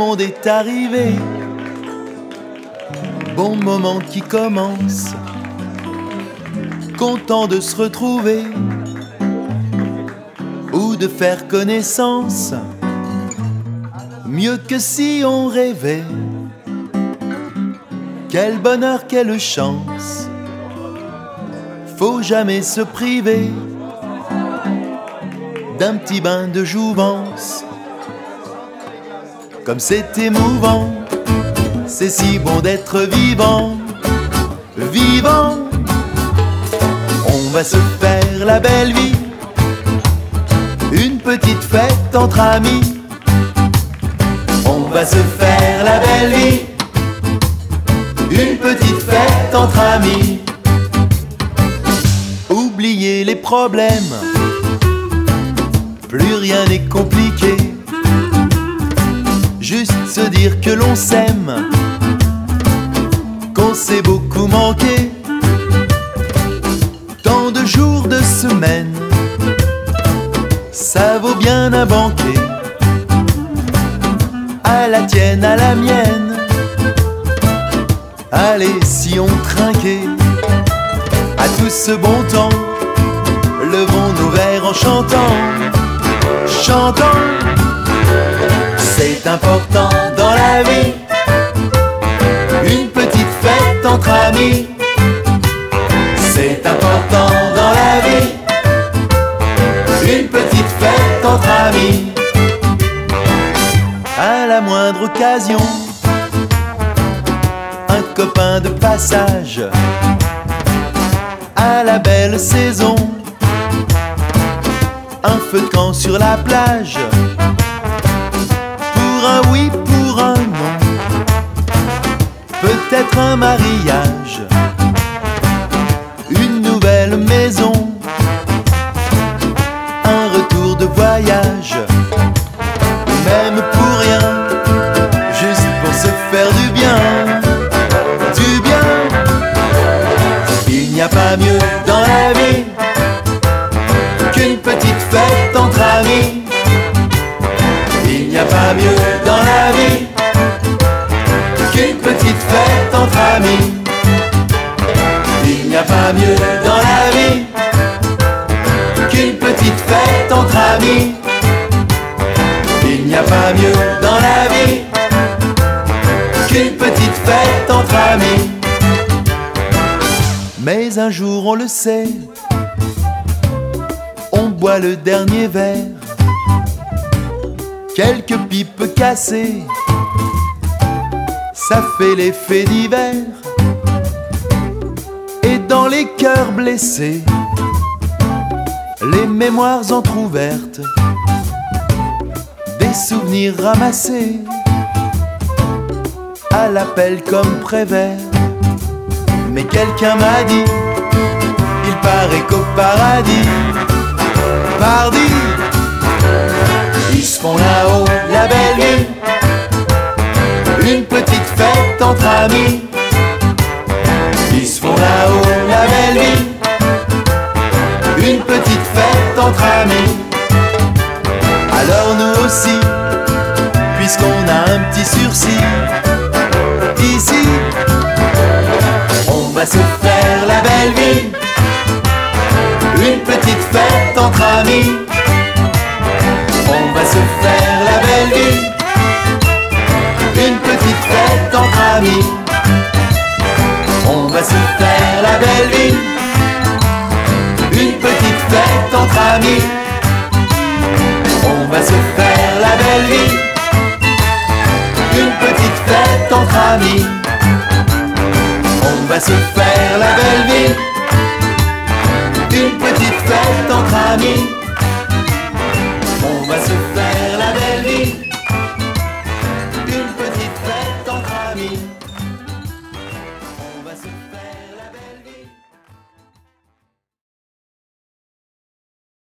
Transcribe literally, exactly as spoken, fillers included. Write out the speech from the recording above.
monde est arrivé. Bon moment qui commence. Content de se retrouver ou de faire connaissance. Mieux que si on rêvait. Quel bonheur, quelle chance. Faut jamais se priver d'un petit bain de jouvence. Comme c'est émouvant, c'est si bon d'être vivant, vivant. On va se faire la belle vie, une petite fête entre amis. On va se faire la belle vie, une petite fête entre amis. Oubliez les problèmes, plus rien n'est compliqué. Juste se dire que l'on s'aime, qu'on s'est beaucoup manqué. Tant de jours, de semaines, ça vaut bien un banquet. À la tienne, à la mienne, allez si on trinquait. À tout ce bon temps, levons nos verres en chantant, chantant. C'est important dans la vie, une petite fête entre amis. C'est important dans la vie, une petite fête entre amis. À la moindre occasion, un copain de passage. À la belle saison, un feu de camp sur la plage. Pour un oui, pour un non, peut-être un mariage, une nouvelle maison, un retour de voyage. Même pour rien, juste pour se faire du bien, du bien. Il n'y a pas mieux dans la vie qu'une petite fête entre amis. Il n'y a pas mieux dans la vie qu'une petite fête entre amis. Il n'y a pas mieux dans la vie qu'une petite fête entre amis. Il n'y a pas mieux dans la vie qu'une petite fête entre amis. Mais un jour on le sait, on boit le dernier verre. Quelques pipes cassées, ça fait l'effet d'hiver. Et dans les cœurs blessés, les mémoires entr'ouvertes, des souvenirs ramassés à l'appel comme Prévert. Mais quelqu'un m'a dit, il paraît qu'au paradis, pardi, ils se font là-haut la belle vie, une petite fête entre amis. Ils se font là-haut la belle vie, une petite fête entre amis. Alors nous aussi, puisqu'on a un petit sursis ici, on va se faire la belle vie, une petite fête entre amis. On va se faire la belle vie, une petite fête entre amis. On va se faire la belle vie, une petite fête entre amis. On va se faire la belle vie, une petite fête entre amis. On va se faire